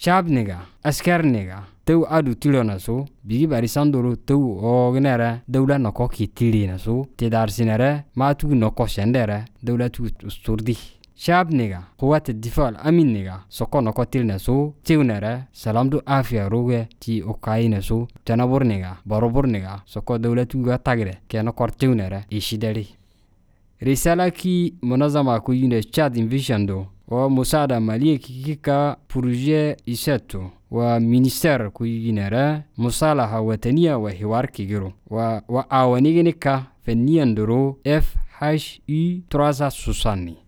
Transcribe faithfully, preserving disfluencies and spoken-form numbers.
shabniga askarniga tew adu tilona so bigi bari sandoro tew ognere dawla no ko kitilina so tidar sinere ma tu no ko shendere dawla tu usturdi shabniga quwat ad-difaa al-aminniga soko no ko tilna so tiwnere salamdu afia roge ti okaina so tanaburniga baroburniga soko dawla tu ga tagre keno kortiwnere ishidali risala ki munazama ku yine Chad Envisiondo wa musada maliye kika projet iseto wa minister ku yinere musalaha wataniya wa hiwar kigiro wa wa awanigenika feniyandoro F H U trois cent soixante